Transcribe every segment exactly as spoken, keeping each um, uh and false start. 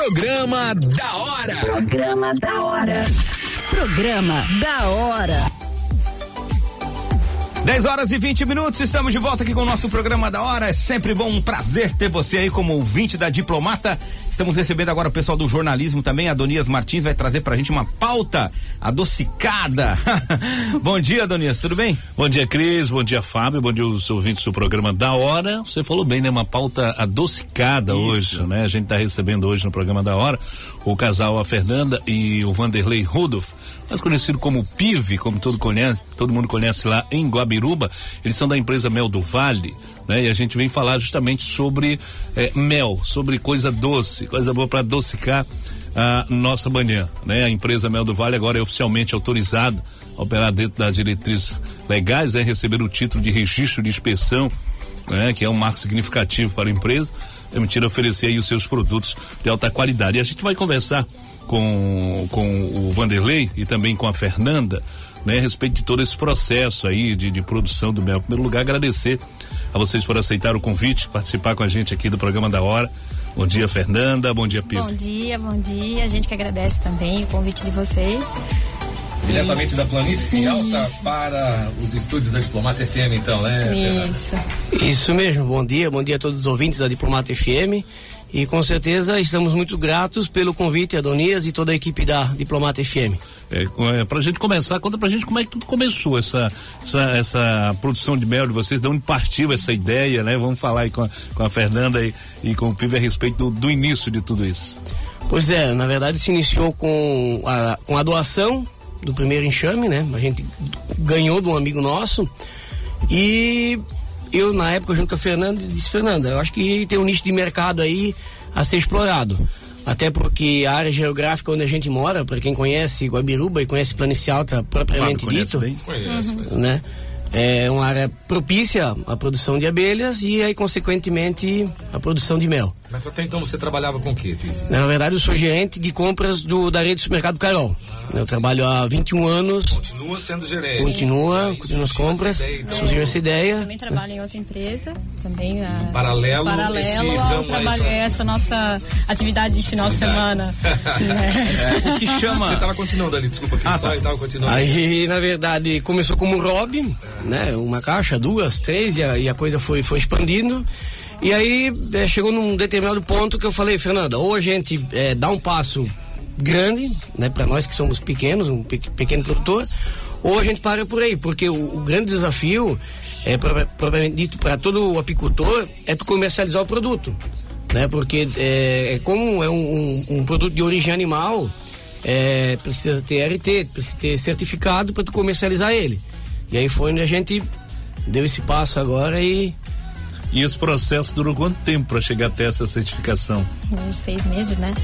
Programa da hora. Programa da hora. Programa da hora. dez horas e vinte minutos, estamos de volta aqui com o nosso Programa da Hora. É sempre bom, um prazer ter você aí como ouvinte da Diplomata. Estamos recebendo agora o pessoal do jornalismo também. Adonias Martins vai trazer pra gente uma pauta adocicada. Bom dia, Adonias, tudo bem? Bom dia, Cris, bom dia, Fábio, bom dia os ouvintes do Programa da Hora. Você falou bem, né? Uma pauta adocicada. Isso. Hoje, né? A gente tá recebendo hoje no Programa da Hora o casal, a Fernanda e o Vanderlei Rudolph, mais conhecido como P I V, como todo, conhece, todo mundo conhece lá em Guabiruba. Eles são da empresa Mel do Vale, né? E a gente vem falar justamente sobre eh, mel, sobre coisa doce, coisa boa para adocicar a nossa manhã, né? A empresa Mel do Vale agora é oficialmente autorizada a operar dentro das diretrizes legais, é né? Receber o título de registro de inspeção, né? Que é um marco significativo para a empresa, permitir oferecer aí os seus produtos de alta qualidade. E a gente vai conversar com, com o Vanderlei e também com a Fernanda, né, a respeito de todo esse processo aí de, de produção do mel. Em primeiro lugar, agradecer a vocês por aceitar o convite, participar com a gente aqui do Programa da Hora. Bom dia, Fernanda, bom dia, Pedro. Bom dia, bom dia, a gente que agradece também o convite de vocês. Diretamente da planície alta para os estúdios da Diplomata F M, então, né? Isso. Isso mesmo, bom dia, bom dia a todos os ouvintes da Diplomata F M. E com certeza estamos muito gratos pelo convite, Adonias e toda a equipe da Diplomata F M. É, é, pra gente começar, conta pra gente como é que tudo começou, essa, essa, essa produção de mel de vocês, de onde partiu essa ideia, né? Vamos falar aí com a, com a Fernanda e, e com o P I V a respeito do, do início de tudo isso. Pois é, na verdade se iniciou com a, com a doação do primeiro enxame, né? A gente ganhou de um amigo nosso e eu, na época, junto com a Fernanda, disse: Fernanda, eu acho que tem um nicho de mercado aí a ser explorado. Até porque a área geográfica onde a gente mora, para quem conhece Guabiruba e conhece Planície Alta propriamente dito, Conheço, né? É uma área propícia à produção de abelhas e aí, consequentemente, a produção de mel. Mas até então você trabalhava com o quê, Pedro? Na verdade, eu sou gerente de compras do, da rede do supermercado Carol. Ah, eu sim. trabalho há vinte e um anos. Continua sendo gerente. Continua, Aí, continua as compras. Essa ideia, então. Surgiu essa ideia. Eu também trabalho em outra empresa, também a, paralelo, paralelo ao trabalho, mais... essa nossa atividade de final de semana. É, o que chama... Você estava continuando ali, desculpa, que ah, só tá. estava continuando. Aí, na verdade, começou como um hobby, né? Uma caixa, duas, três, e a, e a coisa foi, foi expandindo. E aí é, chegou num determinado ponto que eu falei: Fernanda, ou a gente é, dá um passo grande, né, para nós que somos pequenos, um pe- pequeno produtor, ou a gente para por aí, porque o, o grande desafio é, propriamente dito, para todo o apicultor, é tu comercializar o produto, né? Porque é, como é um, um, um produto de origem animal, é, precisa ter R T, precisa ter certificado para tu comercializar ele. E aí foi onde a gente deu esse passo agora. E E esse processo durou quanto tempo para chegar até essa certificação? Seis meses, né?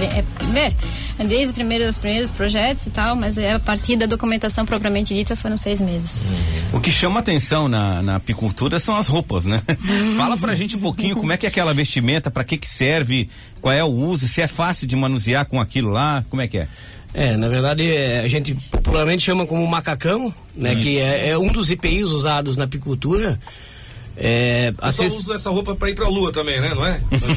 É, desde os primeiros, os primeiros projetos e tal, mas é, a partir da documentação propriamente dita foram seis meses. O que chama atenção na, na apicultura são as roupas, né? Fala pra gente um pouquinho como é que é aquela vestimenta, pra que que serve, qual é o uso, se é fácil de manusear com aquilo lá, como é que é? É, na verdade, é, a gente popularmente chama como macacão, né? Isso. Que é, é um dos I P Is usados na apicultura. É, eu só cês... uso essa roupa pra ir pra lua também, né? Não é?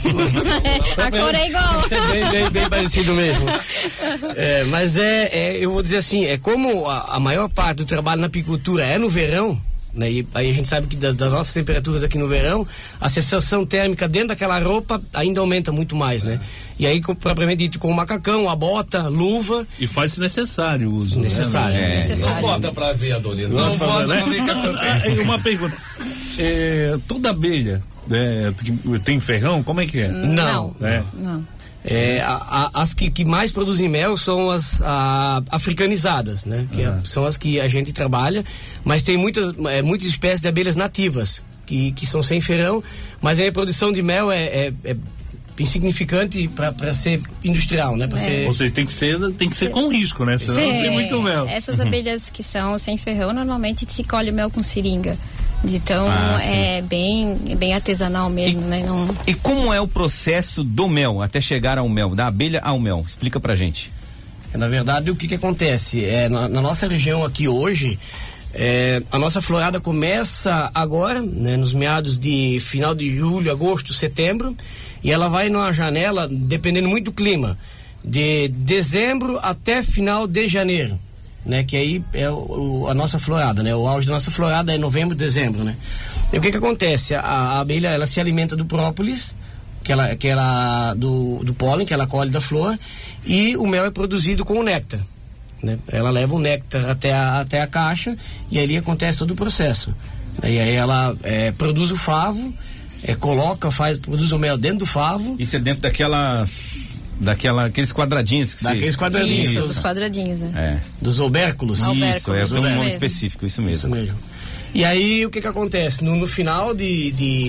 A cor é igual. É bem, bem, bem parecido mesmo. É, mas é, é, eu vou dizer assim, é como a, a maior parte do trabalho na apicultura é no verão, né? E aí a gente sabe que das, das nossas temperaturas aqui no verão, a sensação térmica dentro daquela roupa ainda aumenta muito mais, né? E aí, com, propriamente dito, com o macacão, a bota, luva. E faz-se necessário o uso. Necessário. Né? É, necessário. Não bota pra ver, Adonis. Não, não bota pra ver que acontece. Uma pergunta. É, toda abelha é, tem ferrão? Como é que é? Não. É. Não. É, a, a, as que, que mais produzem mel são as a, africanizadas, né? Que uhum. é, são as que a gente trabalha, mas tem muitas, é, muitas espécies de abelhas nativas que, que são sem ferrão, mas a reprodução de mel é, é, é insignificante para ser industrial, né? Pra é. ser... Ou seja, tem que ser, tem que ser com risco, né? Senão Sim, não tem muito mel. Essas abelhas que são sem ferrão, normalmente se colhe mel com seringa. Então ah, é bem, bem artesanal mesmo, e, né? Não... E como é o processo do mel, até chegar ao mel, da abelha ao mel? Explica pra gente. Na verdade, o que que acontece? É, na, na nossa região aqui hoje, É, a nossa florada começa agora, né, nos meados de final de julho, agosto, setembro, e ela vai numa janela, dependendo muito do clima, de dezembro até final de janeiro, né, que aí é o, o, a nossa florada, né, o auge da nossa florada é novembro, dezembro, né. E o que que acontece? A, a abelha, ela se alimenta do própolis, que ela, que ela do, do pólen, que ela colhe da flor, e o mel é produzido com o néctar. Né? Ela leva o néctar até a, até a caixa e ali acontece todo o processo. E aí ela é, produz o favo, é, coloca, faz, produz o mel dentro do favo. Isso é dentro daquelas, daquela, aqueles quadradinhos que Daqueles se... quadradinhos. Isso, dos quadradinhos, é. É. Dos obérculos. Isso, Albérculos, é isso um nome mesmo. específico, isso mesmo. Isso mesmo. E aí o que que acontece? No, no final de, de,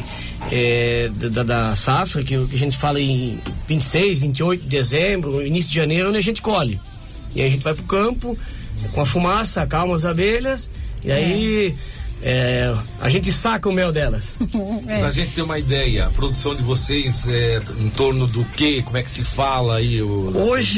é, da, da safra, que, que a gente fala em vinte e seis, vinte e oito de dezembro, início de janeiro, onde a gente colhe. E aí a gente vai pro campo, com a fumaça, acalma as abelhas, e aí é, a gente saca o mel delas. É. Pra gente ter uma ideia, a produção de vocês é em torno do quê? Como é que se fala aí? O,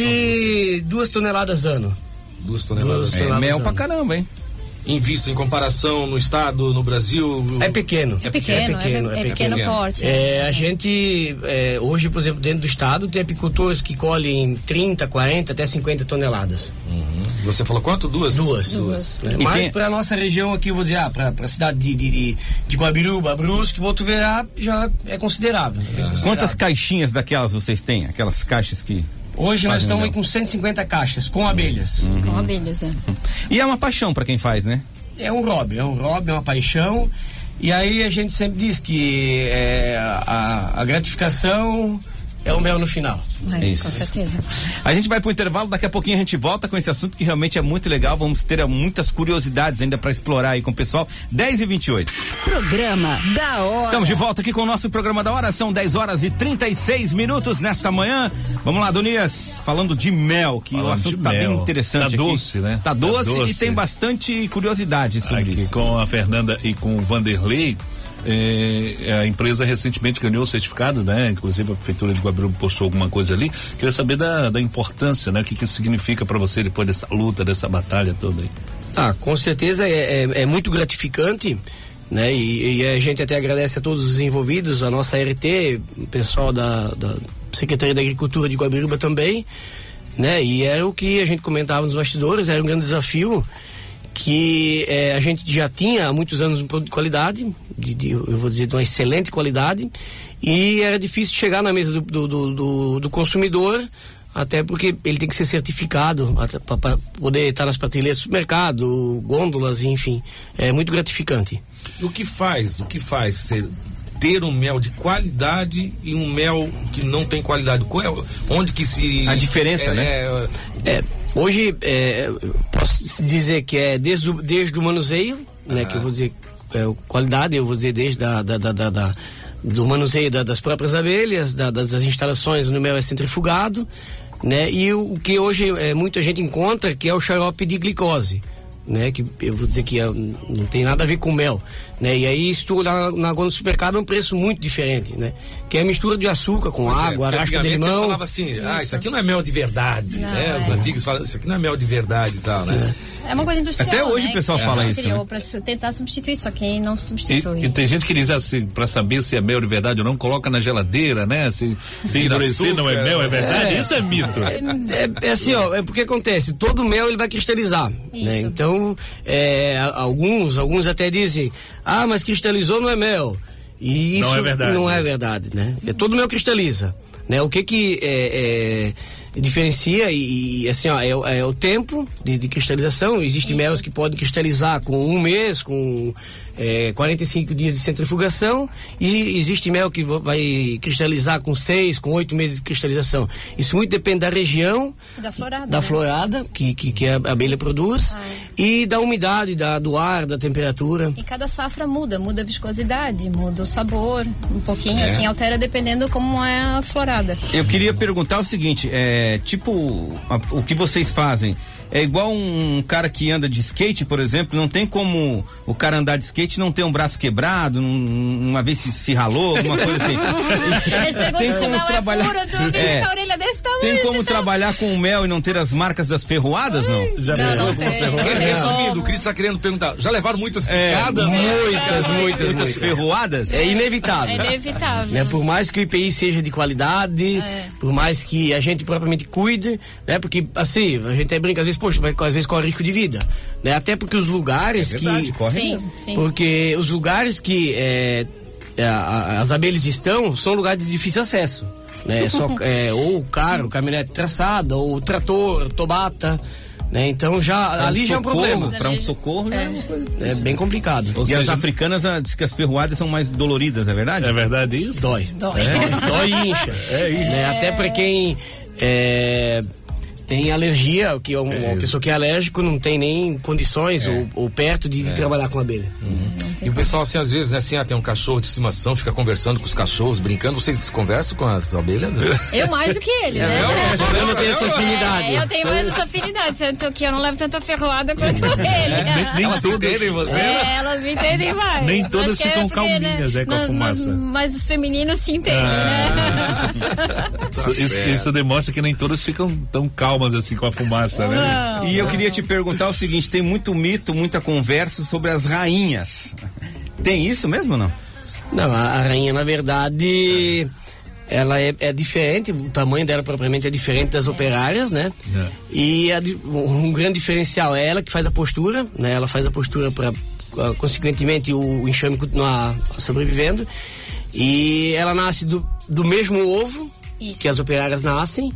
Hoje, duas toneladas ano. Duas toneladas. Duas É, toneladas mel ano. pra caramba, hein? Em vista, em comparação no estado, no Brasil? É pequeno. É pequeno, é pequeno, é, é pequeno pequeno. porte. É, a gente, é, hoje, por exemplo, dentro do estado, tem apicultores que colhem trinta, quarenta, até cinquenta toneladas. Uhum. Você falou quanto? Duas? Duas. Duas. Né? E Mas tem- para a nossa região aqui, eu vou dizer, ah, para a cidade de, de, de, de Guabiruba, Brusque, Botuverá, já é considerável. É considerável. Quantas caixinhas daquelas vocês têm? Aquelas caixas que... Hoje nós fazem estamos mel? aí com cento e cinquenta caixas, com abelhas. Com abelhas, é. E é uma paixão pra quem faz, né? É um hobby, é um hobby, é uma paixão. E aí a gente sempre diz que é, a, a gratificação é o mel no final. É, Isso. com certeza. A gente vai pro intervalo, daqui a pouquinho a gente volta com esse assunto que realmente é muito legal. Vamos ter muitas curiosidades ainda pra explorar aí com o pessoal. dez e vinte e oito. Programa da hora. Estamos de volta aqui com o nosso programa da hora. São dez horas e trinta e seis minutos nesta manhã. Vamos lá, Donias, falando de mel, que Falando o assunto de tá mel. bem interessante Tá aqui. doce, né? Tá Tá doce, doce. e tem bastante curiosidade sobre Aqui isso. com a Fernanda e com o Vanderlei, eh, a empresa recentemente ganhou o certificado, né? Inclusive a prefeitura de Guabiruba postou alguma coisa ali. Queria saber da, da importância, né? O que que significa para você depois dessa luta, dessa batalha toda aí. Ah, com certeza é, é, é muito gratificante, né? E, e a gente até agradece a todos os envolvidos, a nossa R T, o pessoal da, da Secretaria da Agricultura de Guabiruba também, né? E era o que a gente comentava nos bastidores, era um grande desafio que eh, a gente já tinha há muitos anos um produto de qualidade, de, de, eu vou dizer, de uma excelente qualidade, e era difícil chegar na mesa do, do, do, do, do consumidor, até porque ele tem que ser certificado para poder estar nas prateleiras do supermercado, gôndolas, enfim, é muito gratificante. O que faz, o que faz ser, ter um mel de qualidade e um mel que não tem qualidade? Qual é, onde que se... A diferença, é, né? É, É, hoje, é, posso dizer que é desde o, desde o manuseio, né, que eu vou dizer é, qualidade, eu vou dizer desde da, da, da, da, da do manuseio da, das próprias abelhas, da, das, das instalações onde o mel é centrifugado, né, e o, o que hoje é, muita gente encontra, que é o xarope de glicose, né, que eu vou dizer que é, não tem nada a ver com mel, né, e aí se tu olhar na gôndola do supermercado é um preço muito diferente, né, que é a mistura de açúcar com pois é, água, porque raspa de antigamente você limão. falava assim, ah, Isso. isso aqui não é mel de verdade, Não, né? Os é. antigos falam, isso aqui não é mel de verdade e tal, né? É uma coisa industrial. Até hoje né, o pessoal que fala a gente isso, criou né? pra su- tentar substituir, só que não E, substitui. e tem gente que diz assim, para saber se é mel de verdade ou não, coloca na geladeira, né? Se, se Tira endurecer não é açúcar, mel, é é. verdade? Isso é mito. É, é assim, ó, é porque acontece, todo mel ele vai cristalizar, né? Isso. Então, é, a- alguns, alguns até dizem, ah, mas cristalizou não é mel. E isso Não é verdade. não é verdade, né? É, todo mel cristaliza, né? O que que é, é, diferencia e, e, assim, ó, é, o- é o tempo de, de cristalização. Existem Isso. melos que podem cristalizar com um mês, com é, quarenta e cinco dias de centrifugação, e existe mel que va- vai cristalizar com seis, com oito meses de cristalização. Isso muito depende da região, Da florada. da né? florada que, que, que a abelha produz, Ah. e da umidade, da, do ar, da temperatura. E cada safra muda, muda a viscosidade, muda o sabor, um pouquinho, É. assim, altera dependendo como é a florada. Eu queria perguntar o seguinte, é, tipo, a- o que vocês fazem é igual um cara que anda de skate, por exemplo, não tem como o cara andar de skate e não ter um braço quebrado, num- uma vez se, se ralou, alguma coisa assim. Eles perguntam Tem se o como mel trabalhar- é puro, tu É. fica a orelha dele. desse tamanho. Tem como esse trabalhar com mel e não ter as marcas das ferroadas, não? Já Não, pegou não alguma tem. ferroada? Não. Resumindo, o Cris tá querendo perguntar, já levaram muitas É, picadas? Muitas, muitas, Muitas muitas. ferroadas? É inevitável. É inevitável. Né, por mais que o I P I seja de qualidade, É. por mais que a gente propriamente cuide, né? Porque assim, a gente até brinca às vezes, poxa, mas às vezes corre risco de vida, né? Até porque os lugares É verdade, que corre Sim, mesmo. sim. porque os lugares que é, é, a- a- as abelhas estão são lugares de difícil acesso, né? Só, é, ou carro, caminhonete traçada, ou trator, tobata, né? Então já Pra um ali já é um socorro, problema. Pra um socorro, já é uma coisa. É bem complicado. Ou E as seja, africanas ah, diz que as ferroadas são mais doloridas, é verdade? é verdade isso? Dói. Dói. Dói e incha. É isso. Né? Até pra quem é, tem alergia, que é um- uma pessoa que é alérgico não tem nem condições ou, ou perto de, de trabalhar com abelha. E o pessoal, assim, às vezes, né, assim, ah, tem um cachorro de estimação, fica conversando com os cachorros, brincando. Vocês conversam com as abelhas? Eu mais do que ele, né? Eu não tenho essa afinidade. É, eu tenho mais essa afinidade, tanto que eu não levo tanta ferroada quanto ele. Nem, nem Elas todas, entendem você, né? É, elas me entendem mais. Nem todas Acho que ficam porque, calminhas, né, com a nas- fumaça. nas- mas os femininos se entendem, né? Isso, isso- certo. isso demonstra que nem todas ficam tão calmas assim com a fumaça, né? Não, E eu não. queria te perguntar o seguinte, tem muito mito, muita conversa sobre as rainhas. Tem isso mesmo ou não? Não, a, a rainha, na verdade, ela é, é diferente, o tamanho dela propriamente é diferente das operárias, né? É. E a di- um grande diferencial é ela que faz a postura, né? Ela faz a postura para, consequentemente, o enxame continuar sobrevivendo. E ela nasce do, do mesmo ovo Isso. que as operárias nascem.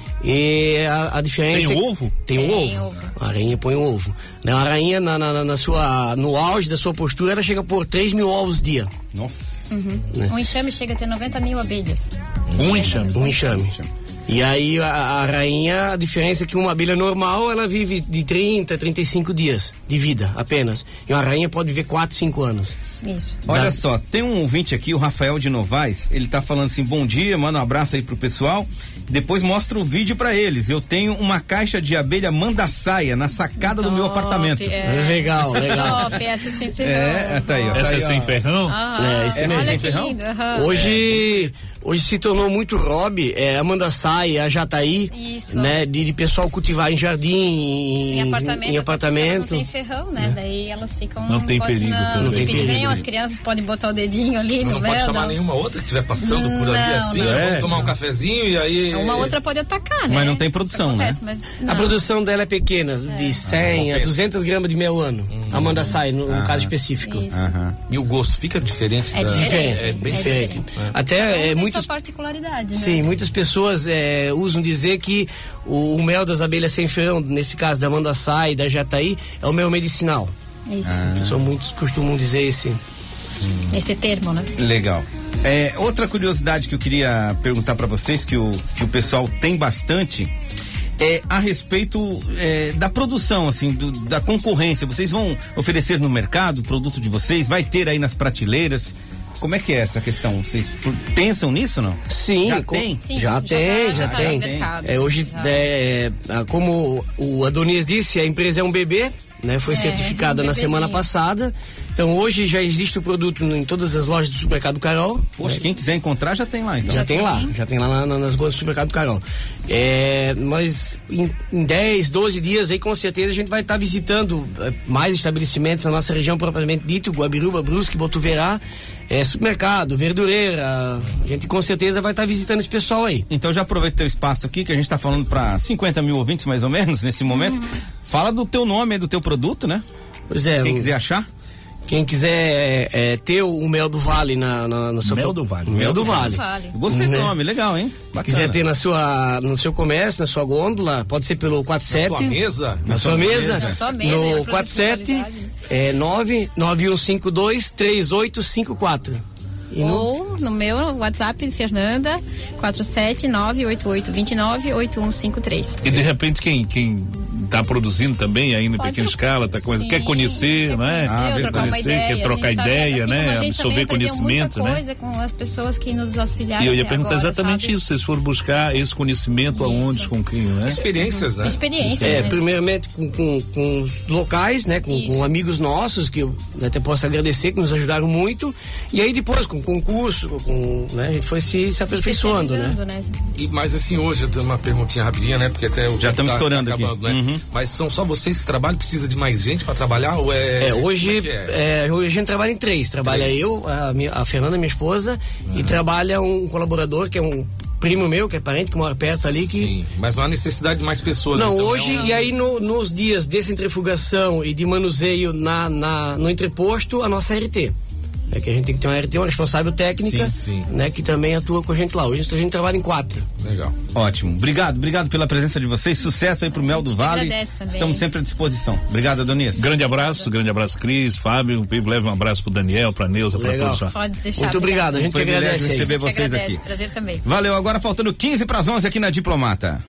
E a, a diferença. Tem é- ovo? Tem um Tem ovo. ovo. A rainha põe um ovo. Né? A rainha, na, na, na sua, no auge da sua postura, ela chega por três mil ovos dia. Nossa. Um enxame chega a ter noventa mil abelhas. Um enxame. Um enxame. E aí a, a rainha, a diferença é que uma abelha normal, ela vive de trinta, trinta e cinco dias de vida apenas. E uma rainha pode viver quatro, cinco anos. Isso. Olha Dá- só, tem um ouvinte aqui, o Rafael de Novaes, ele tá falando assim, bom dia, manda um abraço aí pro pessoal, depois mostra o vídeo pra eles. Eu tenho uma caixa de abelha mandaçaia na sacada do meu Top, apartamento. É. Legal, legal. Top, essa sem ferrão. É, tá aí, ó. Essa Tá é aí, sem ó. ferrão? Aham. É, esse mesmo. Olha Sem que ferrão? lindo. aham. Hoje, hoje se tornou muito hobby, é, Amanda Sai, a Jataí, Isso. né, de, de pessoal cultivar em jardim, em, Em apartamento. em Elas apartamento. não tem ferrão, né? Daí elas ficam. Não tem perigo Não, também. não tem Não tem perigo nenhum. perigo. As crianças podem botar o dedinho ali Não no pode véu. chamar não. nenhuma outra que estiver passando por ali Não, assim, não. vamos É. tomar um cafezinho e aí... Uma outra pode atacar, né? Mas não tem produção, Acontece, né? Mas A não. produção dela é pequena, de cem a duzentas gramas de mel ano. Amanda Sai, no, no caso específico. Isso. Aham. E o gosto fica diferente? É da- diferente. É bem É diferente. diferente. Até Cada um é, tem muitas, sua particularidade, né? sim, muitas pessoas é, usam dizer que o, o mel das abelhas sem ferrão, nesse caso da Amanda Sai e da Jataí, é o mel medicinal. Isso. Só muitos costumam dizer esse. Esse termo, né? Legal. É, outra curiosidade que eu queria perguntar pra vocês, que o, que o pessoal tem bastante, é a respeito é, da produção, assim, do- da concorrência. Vocês vão oferecer no mercado o produto de vocês? Vai ter aí nas prateleiras? Como é que é essa questão? Vocês por- pensam nisso ou não? Sim, Já com- tem? Sim, já, já tem, tá- já, já tá tem. no mercado. É, hoje, Já. é, é, como o Adonias disse, a empresa é um bebê, né? Foi É, certificada um na semana bebezinho. passada. Então hoje já existe o produto em todas as lojas do Supermercado Carol. Poxa, quem quiser encontrar já tem lá, então. Já, Já tem, tem. lá, já tem lá na- na- nas gomas do Supermercado Carol. É, mas em, em dez, doze dias aí com certeza a gente vai estar visitando é, mais estabelecimentos na nossa região propriamente dito, Guabiruba, Brusque, Botuverá, é, supermercado, verdureira. A gente com certeza vai estar visitando esse pessoal aí. Então já aproveita o espaço aqui, que a gente tá falando pra cinquenta mil ouvintes mais ou menos nesse momento. Fala do teu nome e do teu produto, né? Pois é, Quem o- quiser achar. Quem quiser é, é, ter o, o Mel do Vale na, na, na sua Mel pro- do Vale. Mel do Vale. Vale. Eu gostei do Né? nome, legal, hein? Bacana. Quiser ter na sua, no seu comércio, na sua gôndola, pode ser pelo quarenta e sete. Sua mesa? Na sua mesa. Na sua mesa, é a No produto quarenta e de sete qualidade. é nove nove um cinco dois três oito cinco quatro. E no, Ou no meu WhatsApp, Fernanda, quatro sete nove oito oito dois nove oito um cinco três. E de repente quem, quem tá produzindo também aí em Pode pequena trocar. escala, tá com, Sim, quer conhecer, quer né? conhecer, ou trocar uma conhecer, ideia. quer trocar A gente tá ideia, vendo, assim, né? como a gente Absorver também aprendeu conhecimento, muita né? coisa com as pessoas que nos auxiliaram. E eu ia até perguntar agora, exatamente sabe? isso, vocês foram buscar esse conhecimento Isso. aonde, com quem, né? Experiências, né? Experiência, É, né? primeiramente com, com, com os locais, né? Com, Isso. com amigos nossos, que eu até posso agradecer, que nos ajudaram muito. E aí depois, com concurso, com, né? A gente foi se, se aperfeiçoando, né? Especializando, né? E, mas assim, hoje eu tenho uma perguntinha rapidinha, né? Porque até o Já tempo estamos tá estourando aqui. acabando, né? Uhum. Mas são só vocês que trabalham? Precisa de mais gente para trabalhar? Ou é. É, hoje, como é que é? é, hoje a gente trabalha em três. Trabalha Três. eu, a, minha, a Fernanda, minha esposa, e trabalha um colaborador que é um primo meu, que é parente, que mora perto ali. Que... Sim, mas não há necessidade de mais pessoas. Não, então, hoje, é um- e aí no- nos dias de centrifugação e de manuseio na, na, no entreposto, a nossa R T. É que a gente tem que ter uma R T, uma responsável técnica, Sim, sim. né, que também atua com a gente lá. Hoje a gente trabalha em quatro. Legal. Ótimo. Obrigado, obrigado pela presença de vocês. Sucesso aí pro Mel do que Vale. agradece também. Estamos sempre à disposição. Obrigado, Adonias. Grande abraço, grande abraço, Cris, Fábio. Leva um abraço pro Daniel, pra Neuza, pra Legal. todos. Pode deixar. Muito obrigado, a gente que Foi um privilégio agradece aí. receber A gente vocês agradece. aqui. Prazer também. Valeu, agora faltando quinze para as onze aqui na Diplomata.